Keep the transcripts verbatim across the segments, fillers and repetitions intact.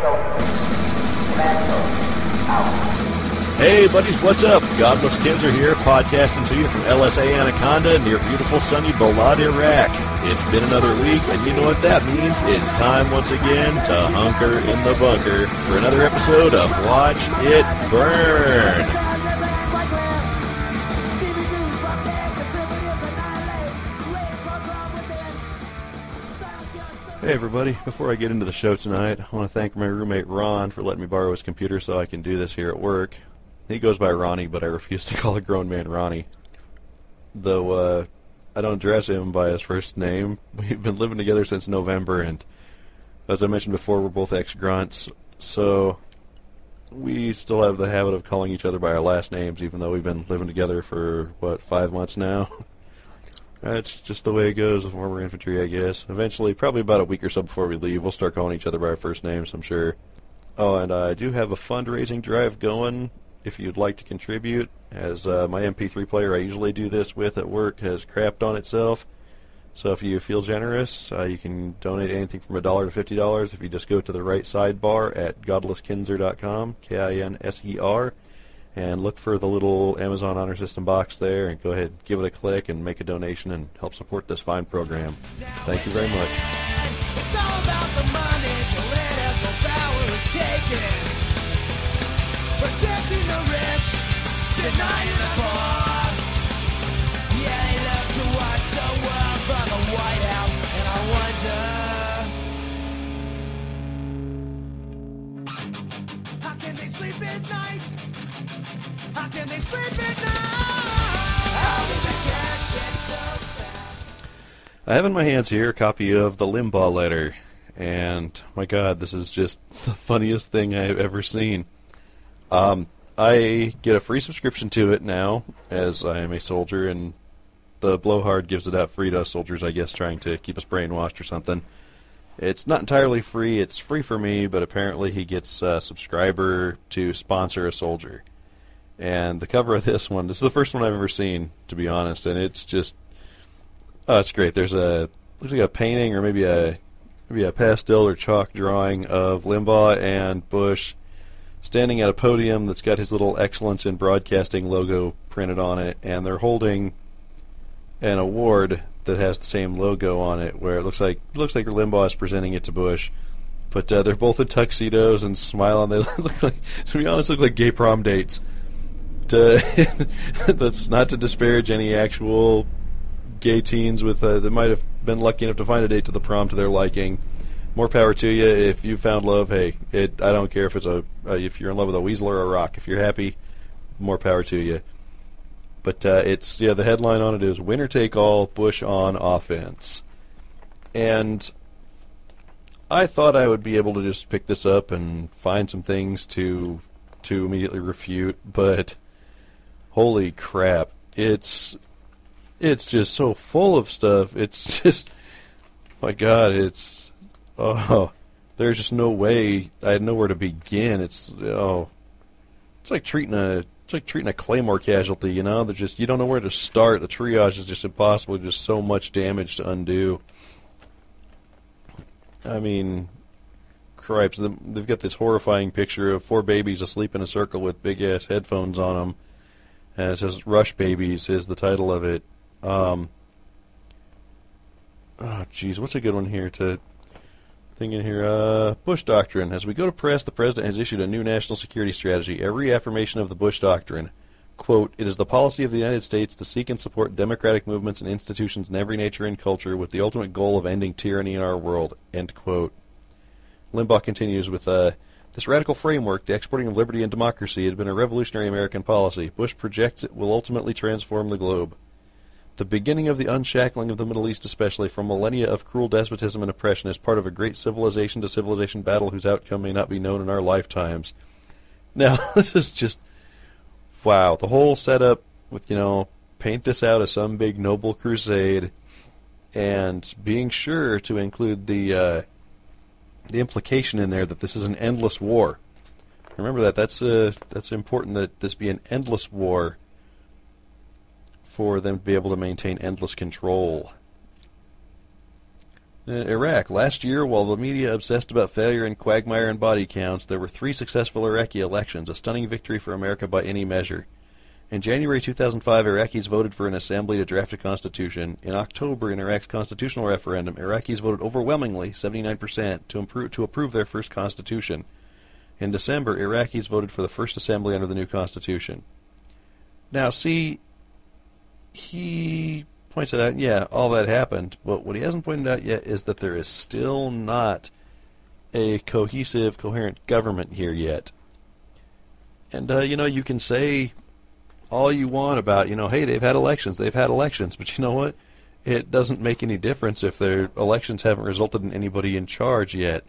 Hey buddies, what's up? Godless Kinzer here, podcasting to you from L S A Anaconda near beautiful sunny Balad, Iraq. It's been another week, and you know what that means. It's time once again to hunker in the bunker for another episode of Watch It Burn. Hey everybody, before I get into the show tonight, I want to thank my roommate Ron for letting me borrow his computer so I can do this here at work. He goes by Ronnie, but I refuse to call a grown man Ronnie. Though, uh, I don't address him by his first name. We've been living together since November, and as I mentioned before, we're both ex-grunts, so we still have the habit of calling each other by our last names, even though we've been living together for, what, five months now? That's just the way it goes with former infantry, I guess. Eventually, probably about a week or so before we leave, we'll start calling each other by our first names, I'm sure. Oh, and uh, I do have a fundraising drive going. If you'd like to contribute, as uh, my M P three player I usually do this with at work has crapped on itself. So if you feel generous, uh, you can donate anything from a dollar to fifty dollars if you just go to the right sidebar at godless kinzer dot com, K I N S E R, and look for the little Amazon Honor System box there, and go ahead, give it a click, and make a donation and help support this fine program. Thank you very much. It's all about the money, political power is taken. Protecting the rich, denying the poor. Yeah, they love to watch the world from the White House, and I wonder, how can they sleep at night? How can they sleep at night? How did the cat get so fat? I have in my hands here a copy of the Limbaugh letter, and my God, this is just the funniest thing I have ever seen. Um, I get a free subscription to it now, as I am a soldier, and the blowhard gives it out free to us soldiers, I guess, trying to keep us brainwashed or something. It's not entirely free, it's free for me, but apparently he gets a subscriber to sponsor a soldier. And the cover of this one, this is the first one I've ever seen, to be honest, and it's just, oh, it's great. There's a, looks like a painting or maybe a, maybe a pastel or chalk drawing of Limbaugh and Bush standing at a podium that's got his little Excellence in Broadcasting logo printed on it, and they're holding an award that has the same logo on it, where it looks like it looks like Limbaugh is presenting it to Bush, but uh, they're both in tuxedos and smiling. They look like, to be honest, look like gay prom dates. To, that's not to disparage any actual gay teens with uh, that might have been lucky enough to find a date to the prom to their liking. More power to you. If you found love, hey, it, I don't care if it's a uh, if you're in love with a weasel or a rock. If you're happy, more power to you. But uh, it's yeah, the headline on it is "Winner Take All, Bush on Offense," and I thought I would be able to just pick this up and find some things to to immediately refute, but holy crap, it's it's just so full of stuff. It's just, my God, it's. Oh, there's just no way. I had nowhere to begin. It's oh, it's like treating a it's like treating a Claymore casualty. You know, there's just you don't know where to start. The triage is just impossible. Just so much damage to undo. I mean, cripes. They've got this horrifying picture of four babies asleep in a circle with big ass headphones on them, and it says "Rush Babies" is the title of it. Um, oh, jeez, what's a good one here to? Thing in here, uh, Bush Doctrine. As we go to press, the President has issued a new national security strategy, a reaffirmation of the Bush Doctrine. Quote, "It is the policy of the United States to seek and support democratic movements and institutions in every nature and culture with the ultimate goal of ending tyranny in our world." End quote. Limbaugh continues with, uh, "This radical framework, the exporting of liberty and democracy, had been a revolutionary American policy. Bush projects it will ultimately transform the globe. The beginning of the unshackling of the Middle East, especially from millennia of cruel despotism and oppression, is part of a great civilization-to-civilization battle whose outcome may not be known in our lifetimes." Now, this is just, wow. The whole setup with, you know, paint this out as some big noble crusade, and being sure to include the uh, the implication in there that this is an endless war. Remember that. That's uh, that's important that this be an endless war for them to be able to maintain endless control. Uh, Iraq. Last year, while the media obsessed about failure and quagmire and body counts, there were three successful Iraqi elections, a stunning victory for America by any measure. In January two thousand five, Iraqis voted for an assembly to draft a constitution. In October, in Iraq's constitutional referendum, Iraqis voted overwhelmingly, seventy-nine percent, to, improve, to approve their first constitution. In December, Iraqis voted for the first assembly under the new constitution. Now, see, he points it out, yeah, all that happened, but what he hasn't pointed out yet is that there is still not a cohesive, coherent government here yet. And, uh, you know, you can say all you want about, you know, hey, they've had elections, they've had elections, but you know what? It doesn't make any difference if their elections haven't resulted in anybody in charge yet.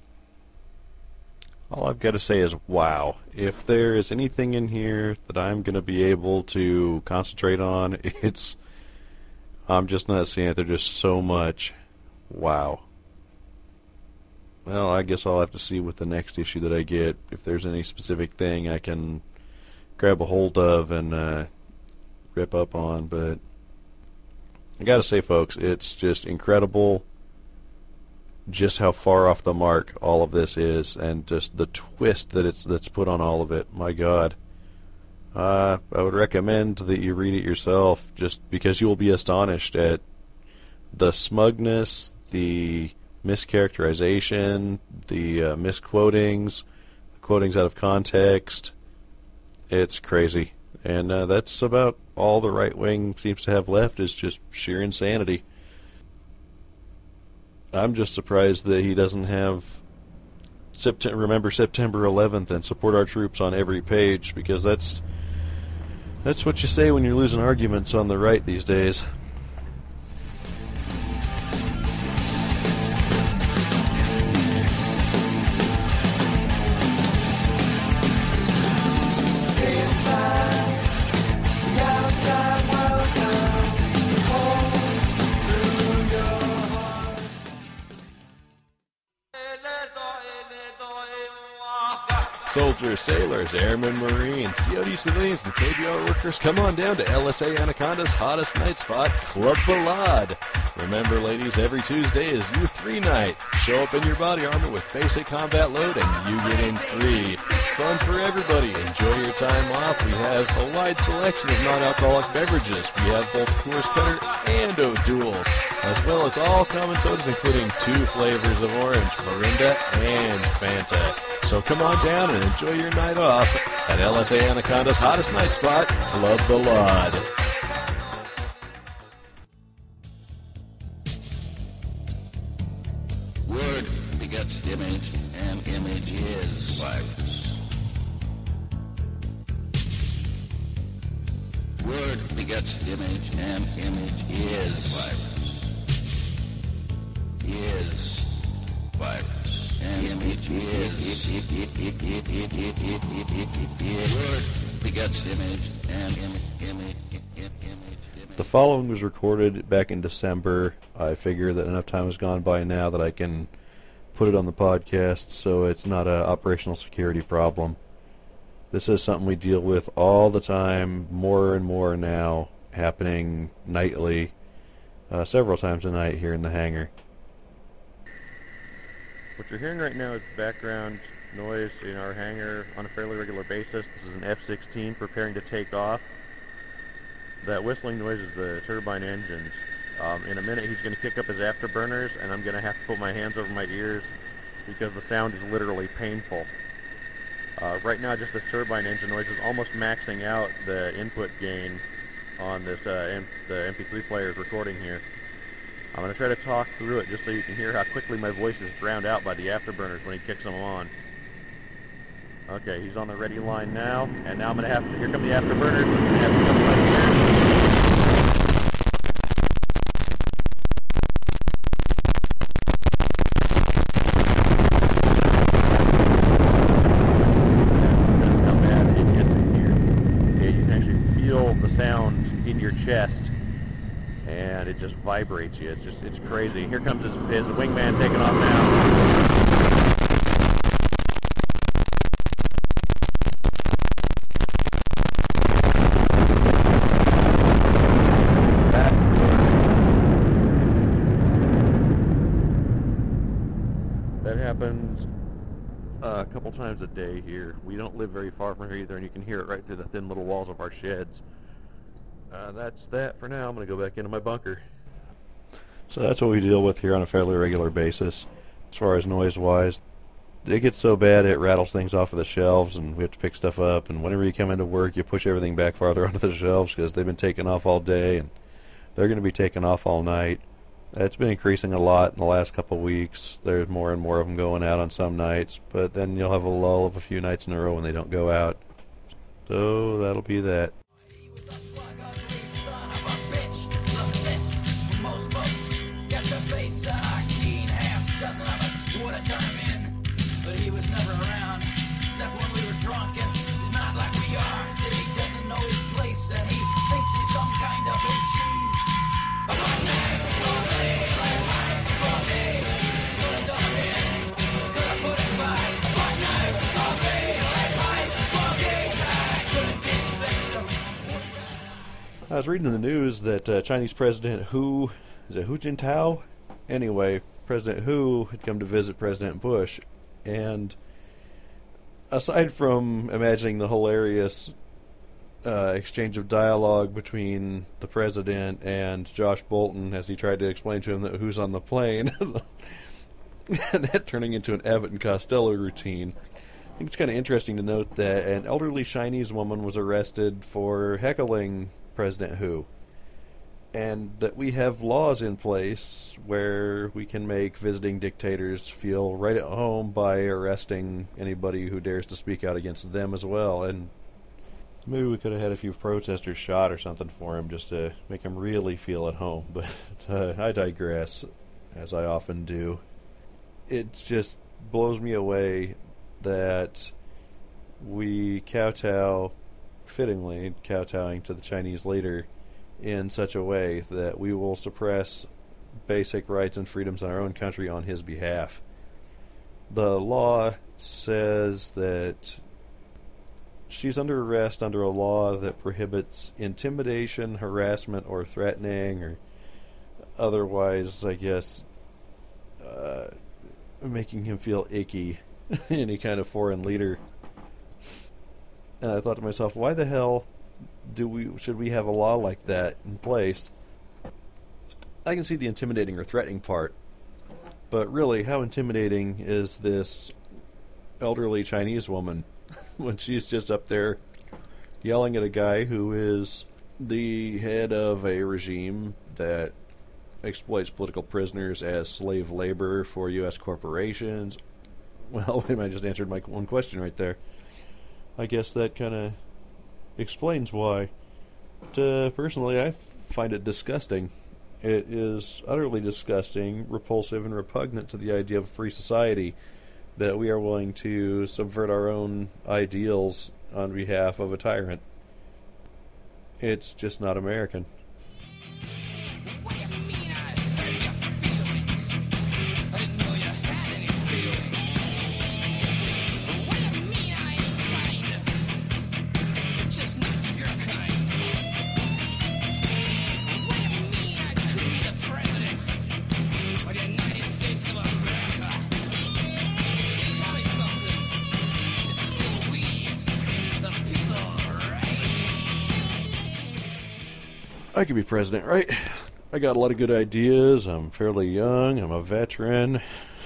All I've got to say is, wow. If there is anything in here that I'm going to be able to concentrate on, it's... I'm just not seeing it. There's just so much. Wow. Well, I guess I'll have to see with the next issue that I get if there's any specific thing I can grab a hold of and uh, rip up on. But I gotta say, folks, it's just incredible just how far off the mark all of this is, and just the twist that it's that's put on all of it. My God. Uh, I would recommend that you read it yourself, just because you will be astonished at the smugness, the mischaracterization, the uh, misquotings, the quotings out of context. It's crazy. And uh, that's about all the right wing seems to have left, is just sheer insanity. I'm just surprised that he doesn't have September, remember September eleventh and support our troops on every page, because that's that's what you say when you're losing arguments on the right these days. Stay inside. The outside world comes cold through your heart. Soldiers, sailors, airmen, marines, D O D civilians, and K B R workers, come on down to L S A Anaconda's hottest night spot, Club Ballad. Remember, ladies, every Tuesday is U three night. Show up in your body armor with basic combat load and you get in free. Fun for everybody. Enjoy your time off. We have a wide selection of non-alcoholic beverages. We have both Coors Cutter and O'Doul's, as well as all common sodas, including two flavors of orange, Mirinda and Fanta. So come on down and enjoy your night off at L S A Anaconda's hottest night spot, Club Ballad. Word begets image, and image is virus. Word begets image, and image is virus. Is virus. And image is. Word begets image, and image, image, image, image. The following was recorded back in December. I figure that enough time has gone by now that I can put it on the podcast, so it's not an operational security problem. This is something we deal with all the time, more and more now, happening nightly, uh, several times a night here in the hangar. What you're hearing right now is background noise in our hangar on a fairly regular basis. This is an F sixteen preparing to take off. That whistling noise is the turbine engines. Um, in a minute he's going to kick up his afterburners, and I'm going to have to put my hands over my ears because the sound is literally painful. Uh, right now just this turbine engine noise is almost maxing out the input gain on this uh, M the M P three player's recording here. I'm going to try to talk through it just so you can hear how quickly my voice is drowned out by the afterburners when he kicks them on. Okay, he's on the ready line now, and now I'm going to have to, here come the afterburners, I'm going to have to come my ears. That's how bad it gets in here. Okay, you can actually feel the sound in your chest, and it just vibrates you. It's just, it's crazy. Here comes his, his wingman taking off now. happens uh, a couple times a day here. We don't live very far from here either, and you can hear it right through the thin little walls of our sheds. Uh, that's that for now. I'm going to go back into my bunker. So that's what we deal with here on a fairly regular basis, as far as noise-wise. It gets so bad it rattles things off of the shelves, and we have to pick stuff up, and whenever you come into work, you push everything back farther onto the shelves because they've been taken off all day, and they're going to be taken off all night. It's been increasing a lot in the last couple of weeks. There's more and more of them going out on some nights, but then you'll have a lull of a few nights in a row when they don't go out. So that'll be that. He was a plug ugly son of a bitch. Love this. Most folks get to face a keen half dozen of us would have done him in. But he was never around, except when we were drunk, and he's not like we are. Said he doesn't know his place, and he thinks he's some kind of big cheese. But one night was all day, like night was all day. Could have done him in, could have put him by. One night was all day, like night was all day. I couldn't get sex to. I was reading in the news that uh, Chinese President Hu, is it Hu Jintao? Anyway, President Hu had come to visit President Bush. And aside from imagining the hilarious uh, exchange of dialogue between the president and Josh Bolton as he tried to explain to him that who's on the plane, and that turning into an Abbott and Costello routine, I think it's kind of interesting to note that an elderly Chinese woman was arrested for heckling President Hu. And that we have laws in place where we can make visiting dictators feel right at home by arresting anybody who dares to speak out against them as well. And maybe we could have had a few protesters shot or something for him just to make him really feel at home. But uh, I digress, as I often do. It just blows me away that we kowtow, fittingly kowtowing to the Chinese leader, in such a way that we will suppress basic rights and freedoms in our own country on his behalf. The law says that she's under arrest under a law that prohibits intimidation, harassment, or threatening, or otherwise, I guess, uh, making him feel icky, any kind of foreign leader. And I thought to myself, why the hell do we should we have a law like that in place? I can see the intimidating or threatening part, but really, how intimidating is this elderly Chinese woman when she's just up there yelling at a guy who is the head of a regime that exploits political prisoners as slave labor for U S corporations? Well, I just answered my one question right there. I guess that kind of explains why. But, uh, personally, I f- find it disgusting. It is utterly disgusting, repulsive, and repugnant to the idea of a free society that we are willing to subvert our own ideals on behalf of a tyrant. It's just not American. What do you mean I hurt your feelings? I didn't know you had any feelings. What do you mean I ain't kind? Just not your kind. What do you mean I could be the president of the United States of America? Tell me something. It's still we, the people, right? I could be president, right? I got a lot of good ideas. I'm fairly young. I'm a veteran.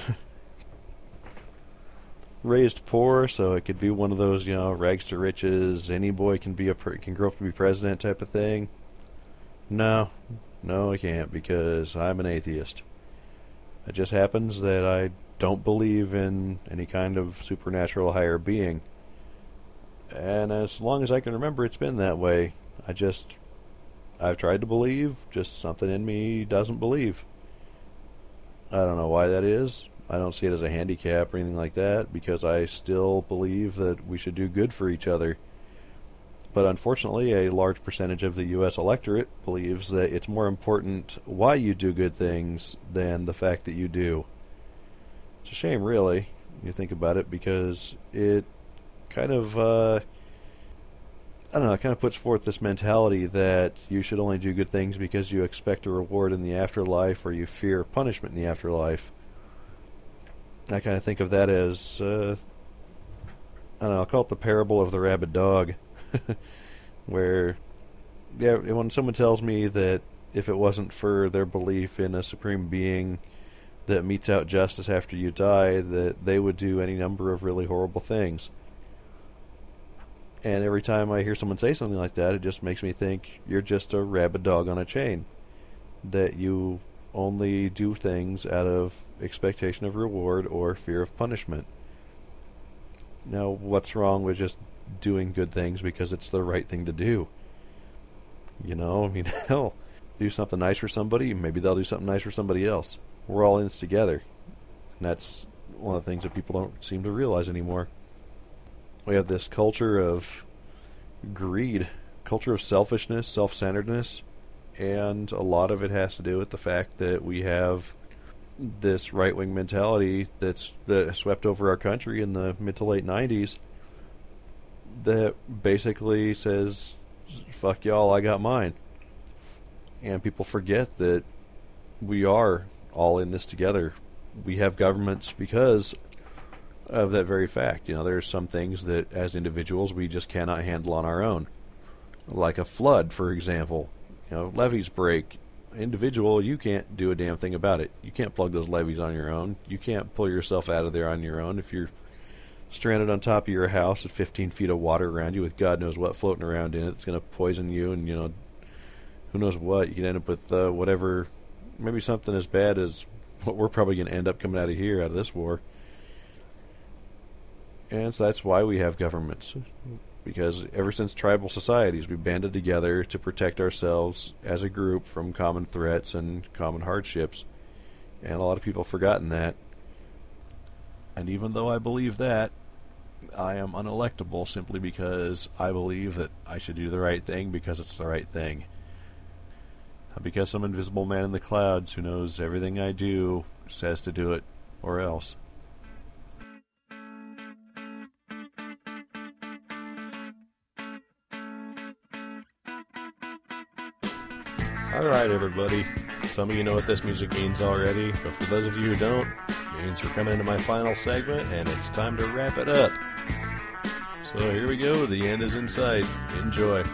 Raised poor, so it could be one of those, you know, rags to riches. Any boy can be a pre- can grow up to be president type of thing. No, no, I can't because I'm an atheist. It just happens that I don't believe in any kind of supernatural higher being, and as long as I can remember, it's been that way. I just I've tried to believe, just something in me doesn't believe. I don't know why that is. I don't see it as a handicap or anything like that, because I still believe that we should do good for each other. But unfortunately, a large percentage of the U S electorate believes that it's more important why you do good things than the fact that you do. It's a shame, really, when you think about it, because it kind of... Uh, I don't know, it kind of puts forth this mentality that you should only do good things because you expect a reward in the afterlife or you fear punishment in the afterlife. I kind of think of that as, uh, I don't know, I'll call it the parable of the rabid dog, where, yeah, when someone tells me that if it wasn't for their belief in a supreme being that metes out justice after you die, that they would do any number of really horrible things. And every time I hear someone say something like that, it just makes me think you're just a rabid dog on a chain. That you only do things out of expectation of reward or fear of punishment. Now, what's wrong with just doing good things because it's the right thing to do? You know, I mean, hell, do something nice for somebody, maybe they'll do something nice for somebody else. We're all in this together. And that's one of the things that people don't seem to realize anymore. We have this culture of greed, culture of selfishness, self-centeredness, and a lot of it has to do with the fact that we have this right-wing mentality that's that swept over our country in the mid to late nineties that basically says, fuck y'all, I got mine. And people forget that we are all in this together. We have governments because of that very fact. You know, there's some things that as individuals we just cannot handle on our own. Like a flood, for example. You know, levees break. Individual, you can't do a damn thing about it. You can't plug those levees on your own. You can't pull yourself out of there on your own. If you're stranded on top of your house with fifteen feet of water around you with God knows what floating around in it, it's going to poison you, and, you know, who knows what. You can end up with uh, whatever, maybe something as bad as what we're probably going to end up coming out of here, out of this war. And so that's why we have governments. Because ever since tribal societies, we banded together to protect ourselves as a group from common threats and common hardships. And a lot of people have forgotten that. And even though I believe that, I am unelectable simply because I believe that I should do the right thing because it's the right thing. Because some invisible man in the clouds who knows everything I do says to do it, or else. Alright, everybody. Some of you know what this music means already, but for those of you who don't, it means we're coming into my final segment, and it's time to wrap it up. So here we go. The end is in sight. Enjoy.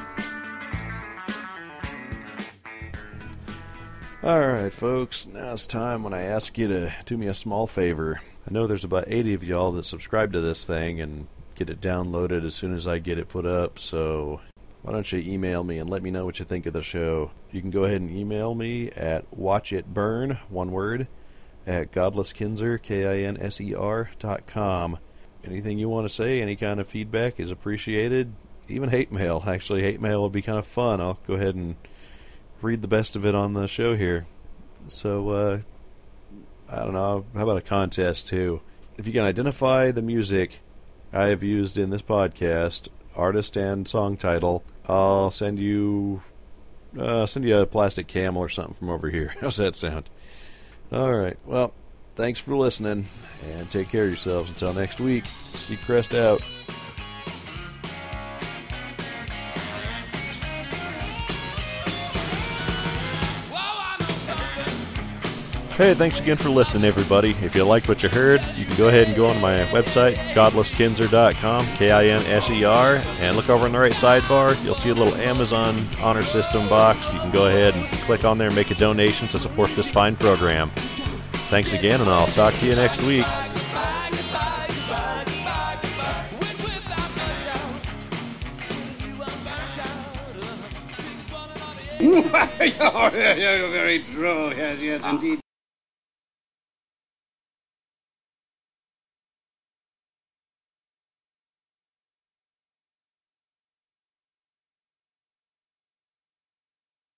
Alright, folks. Now it's time when I ask you to do me a small favor. I know there's about eighty of y'all that subscribe to this thing and get it downloaded as soon as I get it put up, so why don't you email me and let me know what you think of the show. You can go ahead and email me at watchitburn, one word, at godlesskinser, K I N S E R, dot com. Anything you want to say, any kind of feedback is appreciated. Even hate mail. Actually, hate mail would be kind of fun. I'll go ahead and read the best of it on the show here. So, uh, I don't know, how about a contest, too? If you can identify the music I have used in this podcast, artist and song title, I'll send you uh, send you a plastic camel or something from over here. How's that sound? Alright, well, thanks for listening, and take care of yourselves until next week. Seacrest out. Hey, thanks again for listening, everybody. If you liked what you heard, you can go ahead and go on my website, godless kinser dot com, K I N S E R, and look over on the right sidebar. You'll see a little Amazon Honor System box. You can go ahead and click on there and make a donation to support this fine program. Thanks again, and I'll talk to you next week. Oh, very true. Yes, yes, indeed.